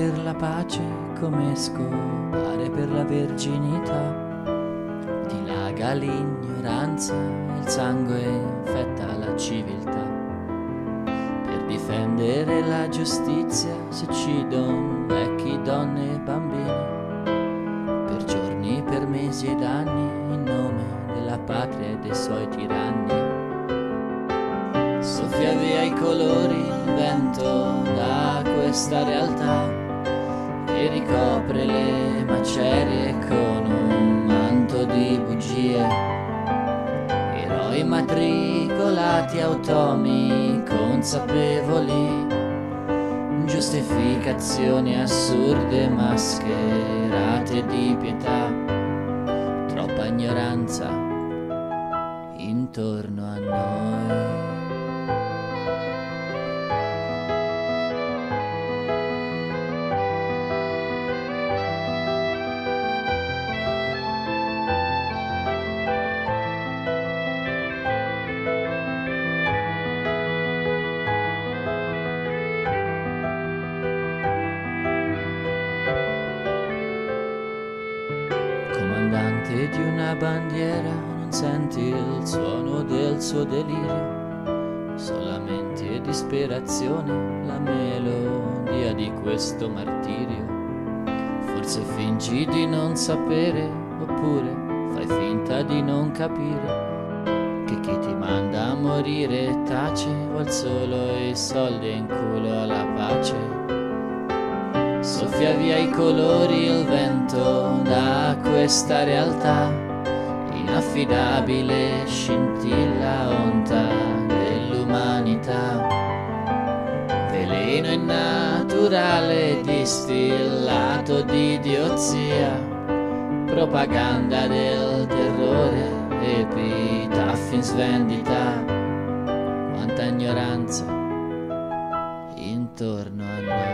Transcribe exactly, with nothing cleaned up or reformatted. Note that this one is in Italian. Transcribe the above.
per la pace come scopare per la verginità. Dilaga l'ignoranza, il sangue infetta la civiltà. Per difendere la giustizia si uccidono vecchi, donne e bambini. Per giorni, per mesi ed anni, in nome della patria e dei suoi tiranni. Soffia via i colori, il vento da questa realtà che ricopre le macerie con un manto di bugie. Eroi matricolati, automi consapevoli, giustificazioni assurde mascherate di pietà. Troppa ignoranza intorno a noi. Comandante di una bandiera, non senti il suono del suo delirio, solamente e disperazione, la melodia di questo martirio. Forse fingi di non sapere, oppure fai finta di non capire che chi ti manda a morire tace, vuol solo i soldi in culo alla pace. Soffia via i colori, il vento da questa realtà, inaffidabile scintilla onta dell'umanità. Veleno innaturale distillato di idiozia, propaganda del terrore, epitaffi in svendita. Quanta ignoranza intorno a noi.